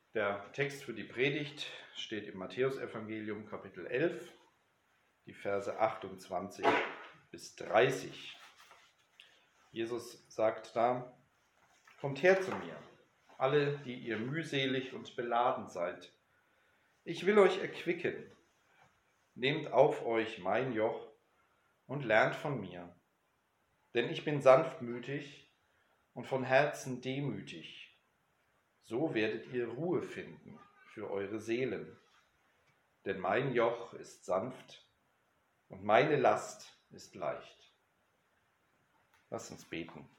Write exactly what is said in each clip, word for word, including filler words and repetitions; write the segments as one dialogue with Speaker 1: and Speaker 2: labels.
Speaker 1: Der Text für die Predigt steht im Matthäusevangelium Kapitel elf, die Verse achtundzwanzig bis dreißig. Jesus sagt da: Kommt her zu mir, alle, die ihr mühselig und beladen seid. Ich will euch erquicken. Nehmt auf euch mein Joch und lernt von mir. Denn ich bin sanftmütig und von Herzen demütig. So werdet ihr Ruhe finden für eure Seelen. Denn mein Joch ist sanft und meine Last ist leicht. Lasst uns beten.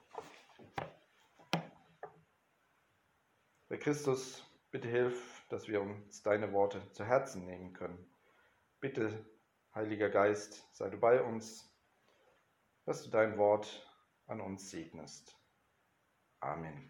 Speaker 1: Herr Christus, bitte hilf, dass wir uns deine Worte zu Herzen nehmen können. Bitte, Heiliger Geist, sei du bei uns, dass du dein Wort an uns segnest. Amen.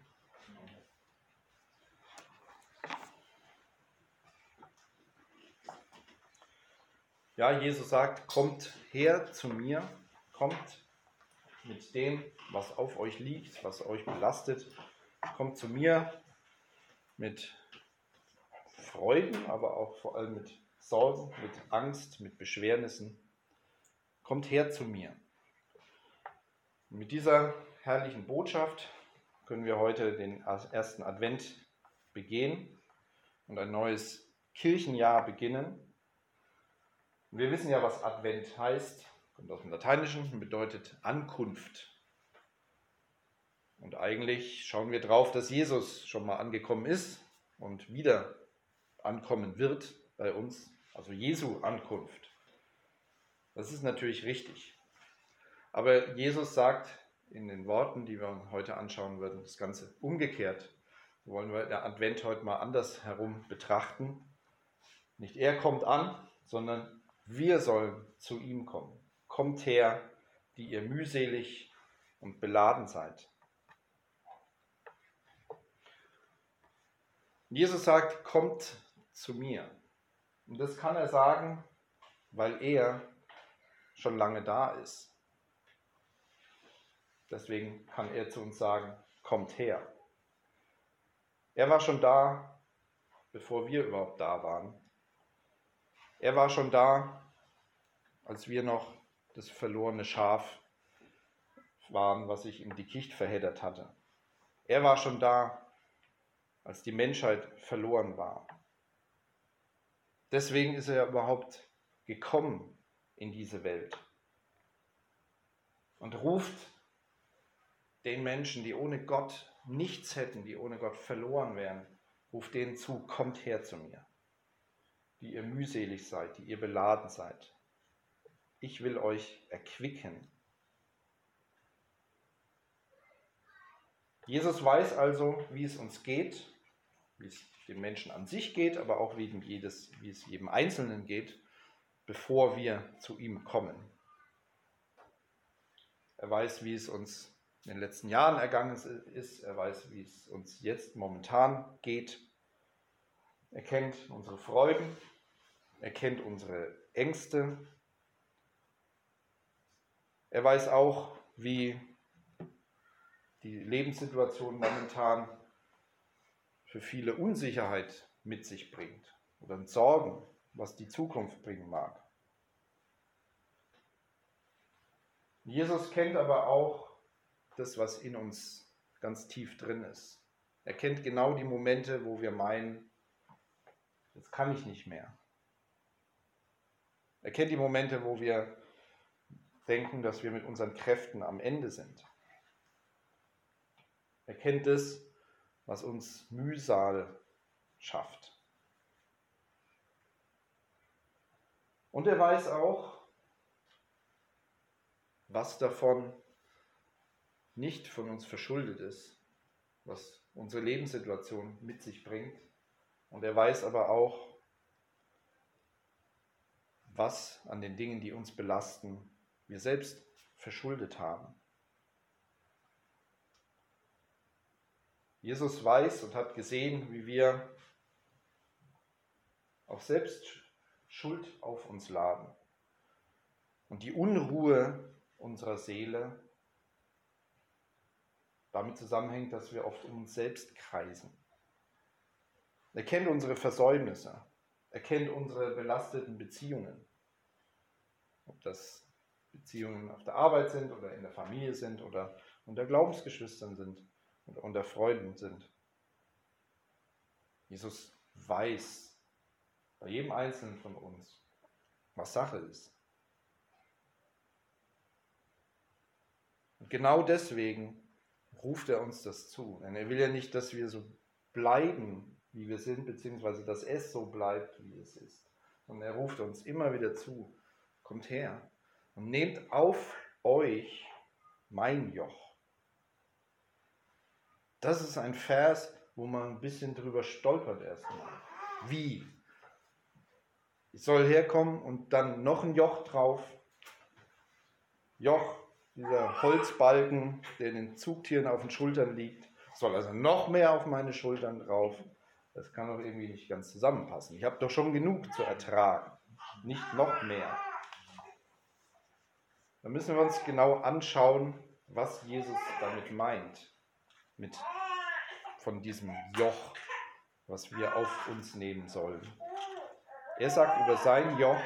Speaker 1: Ja, Jesus sagt, kommt her zu mir, kommt mit dem, was auf euch liegt, was euch belastet. Kommt zu mir mit Freuden, aber auch vor allem mit Sorgen, mit Angst, mit Beschwernissen. Kommt her zu mir. Und mit dieser herrlichen Botschaft können wir heute den ersten Advent begehen und ein neues Kirchenjahr beginnen. Und wir wissen ja, was Advent heißt, kommt aus dem Lateinischen und bedeutet Ankunft. Und eigentlich schauen wir drauf, dass Jesus schon mal angekommen ist und wieder ankommen wird bei uns, also Jesu Ankunft. Das ist natürlich richtig. Aber Jesus sagt in den Worten, die wir heute anschauen werden, das Ganze umgekehrt. So wollen wir den Advent heute mal anders herum betrachten. Nicht er kommt an, sondern wir sollen zu ihm kommen. Kommt her, die ihr mühselig und beladen seid. Jesus sagt, kommt zu mir. Und das kann er sagen, weil er schon lange da ist. Deswegen kann er zu uns sagen, kommt her. Er war schon da, bevor wir überhaupt da waren. Er war schon da, als wir noch das verlorene Schaf waren, was sich im Dickicht verheddert hatte. Er war schon da, als die Menschheit verloren war. Deswegen ist er überhaupt gekommen in diese Welt und ruft den Menschen, die ohne Gott nichts hätten, die ohne Gott verloren wären, ruft denen zu, kommt her zu mir, die ihr mühselig seid, die ihr beladen seid. Ich will euch erquicken. Jesus weiß also, wie es uns geht, wie es den Menschen an sich geht, aber auch wie, jedes, wie es jedem Einzelnen geht, bevor wir zu ihm kommen. Er weiß, wie es uns in den letzten Jahren ergangen ist. Er weiß, wie es uns jetzt momentan geht. Er kennt unsere Freuden. Er kennt unsere Ängste. Er weiß auch, wie die Lebenssituation momentan für viele Unsicherheit mit sich bringt oder Sorgen, was die Zukunft bringen mag. Jesus kennt aber auch das, was in uns ganz tief drin ist. Er kennt genau die Momente, wo wir meinen, jetzt kann ich nicht mehr. Er kennt die Momente, wo wir denken, dass wir mit unseren Kräften am Ende sind. Er kennt es, was uns Mühsal schafft. Und er weiß auch, was davon nicht von uns verschuldet ist, was unsere Lebenssituation mit sich bringt. Und er weiß aber auch, was an den Dingen, die uns belasten, wir selbst verschuldet haben. Jesus weiß und hat gesehen, wie wir auch selbst Schuld auf uns laden und die Unruhe unserer Seele damit zusammenhängt, dass wir oft um uns selbst kreisen. Er kennt unsere Versäumnisse. Er kennt unsere belasteten Beziehungen. Ob das Beziehungen auf der Arbeit sind oder in der Familie sind oder unter Glaubensgeschwistern sind oder unter Freunden sind. Jesus weiß bei jedem Einzelnen von uns, was Sache ist. Und genau deswegen ruft er uns das zu. Denn er will ja nicht, dass wir so bleiben, wie wir sind, beziehungsweise dass es so bleibt, wie es ist. Sondern er ruft uns immer wieder zu. Kommt her und nehmt auf euch mein Joch. Das ist ein Vers, wo man ein bisschen drüber stolpert erstmal. Wie? Ich soll herkommen und dann noch ein Joch drauf. Joch, dieser Holzbalken, der in den Zugtieren auf den Schultern liegt, soll also noch mehr auf meine Schultern drauf. Das kann doch irgendwie nicht ganz zusammenpassen. Ich habe doch schon genug zu ertragen, nicht noch mehr. Da müssen wir uns genau anschauen, was Jesus damit meint, mit von diesem Joch, was wir auf uns nehmen sollen. Er sagt über sein Joch,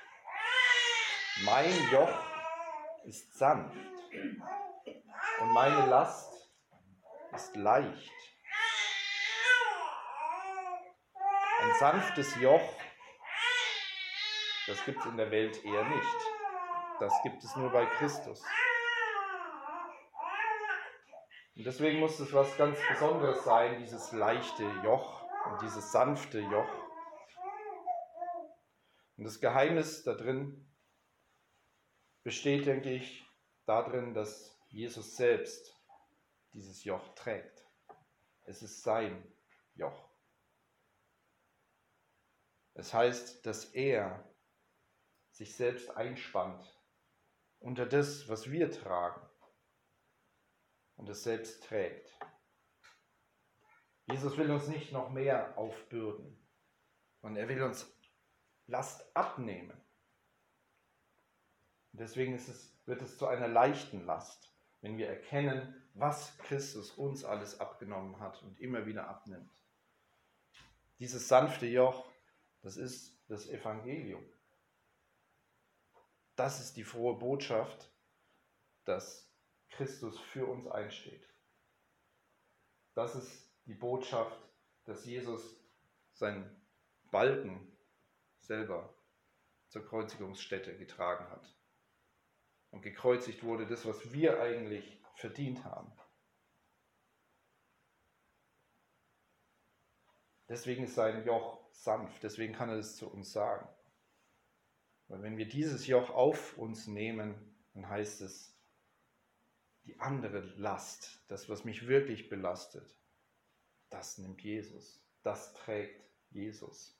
Speaker 1: mein Joch ist sanft und meine Last ist leicht. Ein sanftes Joch, das gibt es in der Welt eher nicht. Das gibt es nur bei Christus. Und deswegen muss es was ganz Besonderes sein, dieses leichte Joch und dieses sanfte Joch. Und das Geheimnis da drin besteht, denke ich, darin, dass Jesus selbst dieses Joch trägt. Es ist sein Joch. Es heißt, dass er sich selbst einspannt unter das, was wir tragen und es selbst trägt. Jesus will uns nicht noch mehr aufbürden, sondern er will uns Last abnehmen. Und deswegen ist es, wird es zu einer leichten Last, wenn wir erkennen, was Christus uns alles abgenommen hat und immer wieder abnimmt. Dieses sanfte Joch, das ist das Evangelium. Das ist die frohe Botschaft, dass Christus für uns einsteht. Das ist die Botschaft, dass Jesus seinen Balken selber zur Kreuzigungsstätte getragen hat und gekreuzigt wurde, das, was wir eigentlich verdient haben. Deswegen ist sein Joch sanft, deswegen kann er es zu uns sagen. Weil wenn wir dieses Joch auf uns nehmen, dann heißt es, die andere Last, das, was mich wirklich belastet, das nimmt Jesus, das trägt Jesus.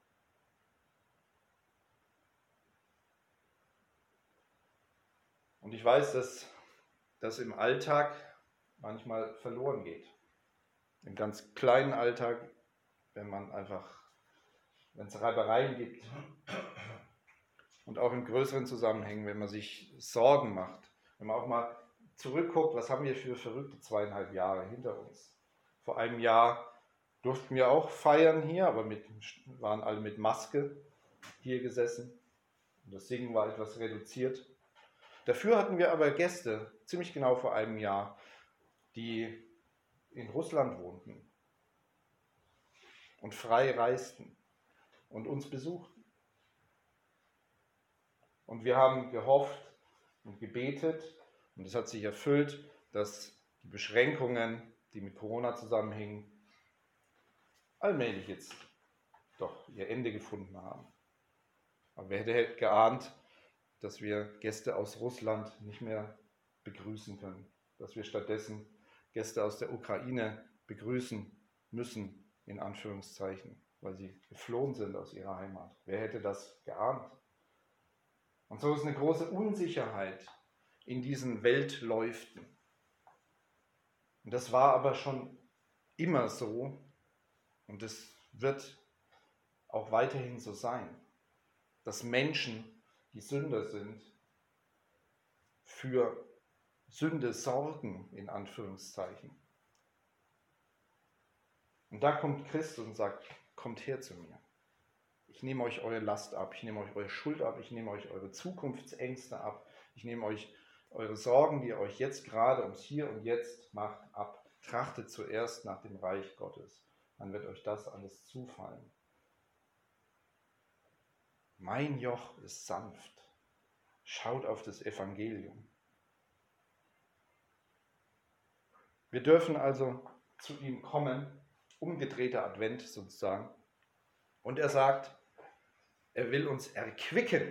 Speaker 1: Und ich weiß, dass das im Alltag manchmal verloren geht. Im ganz kleinen Alltag, wenn man einfach, wenn es Reibereien gibt und auch in größeren Zusammenhängen, wenn man sich Sorgen macht, wenn man auch mal zurückguckt, was haben wir für verrückte zweieinhalb Jahre hinter uns. Vor einem Jahr durften wir auch feiern hier, aber mit, waren alle mit Maske hier gesessen. Und das Singen war etwas reduziert. Dafür hatten wir aber Gäste, ziemlich genau vor einem Jahr, die in Russland wohnten und frei reisten und uns besuchten. Und wir haben gehofft und gebetet, und es hat sich erfüllt, dass die Beschränkungen, die mit Corona zusammenhingen, allmählich jetzt doch ihr Ende gefunden haben. Aber wer hätte geahnt, dass wir Gäste aus Russland nicht mehr begrüßen können, dass wir stattdessen Gäste aus der Ukraine begrüßen müssen, in Anführungszeichen, weil sie geflohen sind aus ihrer Heimat. Wer hätte das geahnt? Und so ist eine große Unsicherheit in diesen Weltläuften. Und das war aber schon immer so und es wird auch weiterhin so sein, dass Menschen, die Sünder sind, für Sünde sorgen, in Anführungszeichen. Und da kommt Christus und sagt, kommt her zu mir. Ich nehme euch eure Last ab, ich nehme euch eure Schuld ab, ich nehme euch eure Zukunftsängste ab, ich nehme euch eure Sorgen, die ihr euch jetzt gerade ums Hier und Jetzt macht, ab. Trachtet zuerst nach dem Reich Gottes, dann wird euch das alles zufallen. Mein Joch ist sanft. Schaut auf das Evangelium. Wir dürfen also zu ihm kommen, umgedrehter Advent sozusagen. Und er sagt, er will uns erquicken.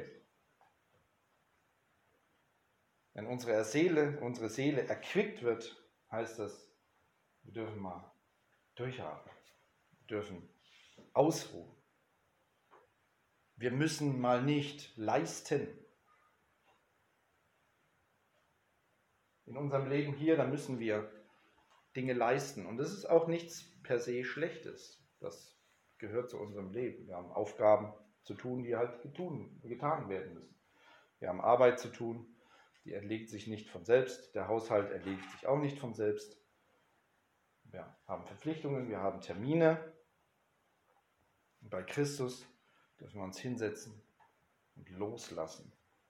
Speaker 1: Wenn unsere Seele, unsere Seele erquickt wird, heißt das, wir dürfen mal durchatmen. Wir dürfen ausruhen. Wir müssen mal nicht leisten. In unserem Leben hier, da müssen wir Dinge leisten. Und das ist auch nichts per se Schlechtes. Das gehört zu unserem Leben. Wir haben Aufgaben zu tun, die halt getun, getan werden müssen. Wir haben Arbeit zu tun, die erlegt sich nicht von selbst. Der Haushalt erlegt sich auch nicht von selbst. Wir haben Verpflichtungen, wir haben Termine. Und bei Christus dürfen wir uns hinsetzen und loslassen.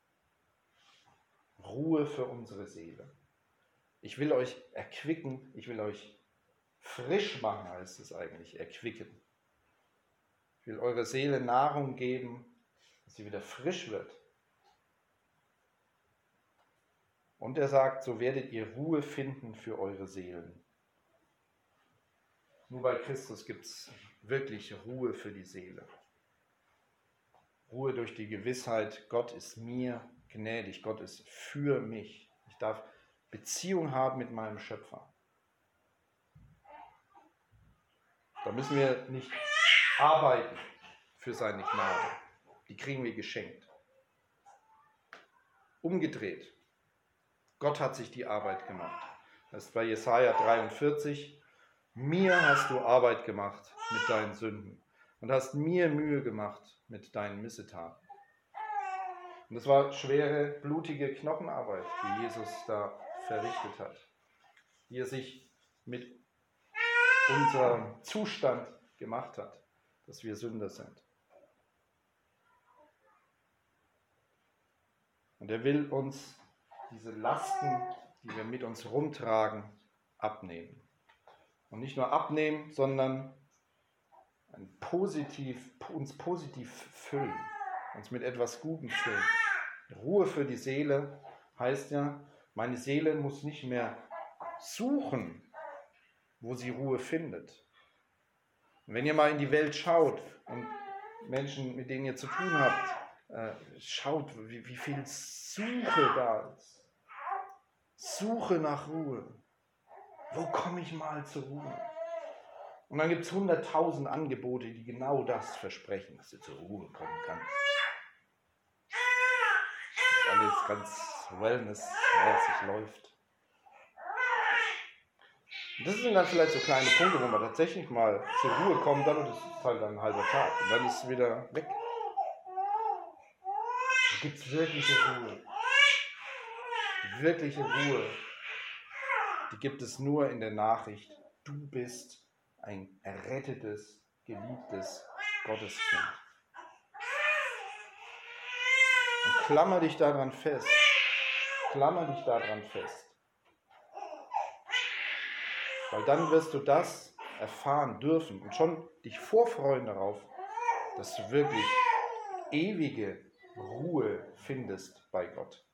Speaker 1: Ruhe für unsere Seele. Ich will euch erquicken, ich will euch frisch machen, heißt es eigentlich, erquicken. Ich will eure Seele Nahrung geben, dass sie wieder frisch wird. Und er sagt, so werdet ihr Ruhe finden für eure Seelen. Nur bei Christus gibt es wirklich Ruhe für die Seele. Ruhe durch die Gewissheit, Gott ist mir gnädig, Gott ist für mich. Ich darf Beziehung haben mit meinem Schöpfer. Da müssen wir nicht arbeiten für seine Gnade. Die kriegen wir geschenkt. Umgedreht. Gott hat sich die Arbeit gemacht. Das ist bei Jesaja dreiundvierzig. Mir hast du Arbeit gemacht mit deinen Sünden und hast mir Mühe gemacht mit deinen Missetaten. Und das war schwere, blutige Knochenarbeit, die Jesus da verrichtet hat. Wie er sich mit unserem Zustand gemacht hat, dass wir Sünder sind. Und er will uns diese Lasten, die wir mit uns rumtragen, abnehmen. Und nicht nur abnehmen, sondern ein positiv, uns positiv füllen, uns mit etwas Gutem füllen. Ruhe für die Seele heißt ja, meine Seele muss nicht mehr suchen, wo sie Ruhe findet. Und wenn ihr mal in die Welt schaut und Menschen, mit denen ihr zu tun habt, äh, schaut, wie, wie viel Suche da ist. Suche nach Ruhe. Wo komme ich mal zur Ruhe? Und dann gibt es hunderttausend Angebote, die genau das versprechen, dass du zur Ruhe kommen kannst. Dass alles ganz wellnessmäßig läuft. Und das sind dann vielleicht so kleine Punkte, wo man tatsächlich mal zur Ruhe kommt, dann und das ist halt dann ein halber Tag. Und dann ist es wieder weg. Da gibt es wirkliche Ruhe. Die wirkliche Ruhe, die gibt es nur in der Nachricht. Du bist ein errettetes, geliebtes Gotteskind. Und klammer dich daran fest. Klammer dich daran fest. Weil dann wirst du das erfahren dürfen und schon dich vorfreuen darauf, dass du wirklich ewige Ruhe findest bei Gott.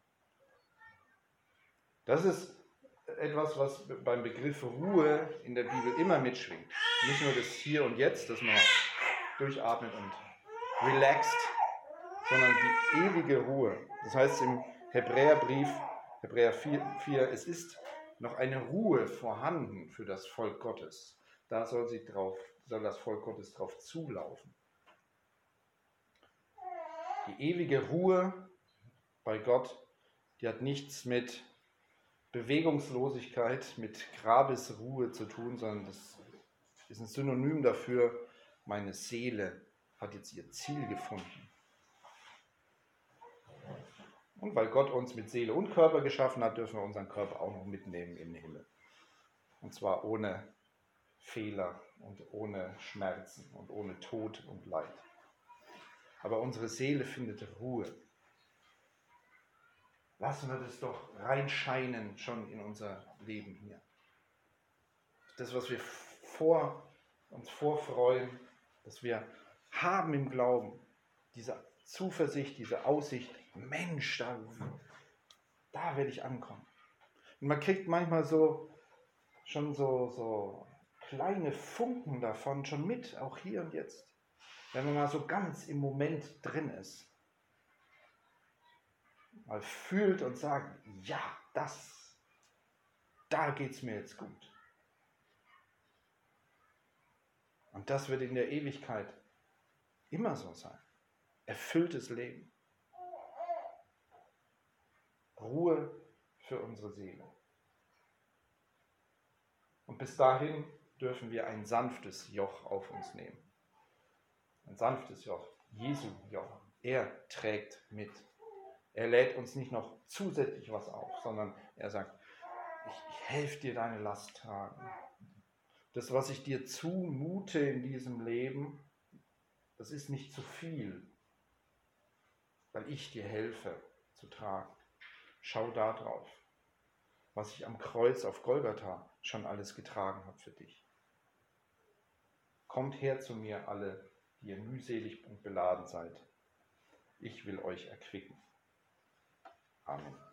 Speaker 1: Das ist etwas, was beim Begriff Ruhe in der Bibel immer mitschwingt. Nicht nur das Hier und Jetzt, dass man durchatmet und relaxt, sondern die ewige Ruhe. Das heißt im Hebräerbrief, Hebräer vier, es ist noch eine Ruhe vorhanden für das Volk Gottes. Da soll, sie drauf, soll das Volk Gottes drauf zulaufen. Die ewige Ruhe bei Gott, die hat nichts mit Bewegungslosigkeit, mit Grabesruhe zu tun, sondern das ist ein Synonym dafür, meine Seele hat jetzt ihr Ziel gefunden. Und weil Gott uns mit Seele und Körper geschaffen hat, dürfen wir unseren Körper auch noch mitnehmen in den Himmel. Und zwar ohne Fehler und ohne Schmerzen und ohne Tod und Leid. Aber unsere Seele findet Ruhe. Lassen wir das doch reinscheinen schon in unser Leben hier. Das, was wir vor, uns vorfreuen, dass wir haben im Glauben, diese Zuversicht, diese Aussicht, Mensch, da, da werde ich ankommen. Und man kriegt manchmal so schon so, so kleine Funken davon schon mit, auch hier und jetzt, wenn man mal so ganz im Moment drin ist. Mal fühlt und sagt, ja, das, da geht es mir jetzt gut. Und das wird in der Ewigkeit immer so sein. Erfülltes Leben. Ruhe für unsere Seele. Und bis dahin dürfen wir ein sanftes Joch auf uns nehmen. Ein sanftes Joch, Jesu Joch. Er trägt mit. Er lädt uns nicht noch zusätzlich was auf, sondern er sagt, ich, ich helfe dir deine Last tragen. Das, was ich dir zumute in diesem Leben, das ist nicht zu viel, weil ich dir helfe zu tragen. Schau da drauf, was ich am Kreuz auf Golgatha schon alles getragen habe für dich. Kommt her zu mir alle, die ihr mühselig und beladen seid. Ich will euch erquicken. Amen.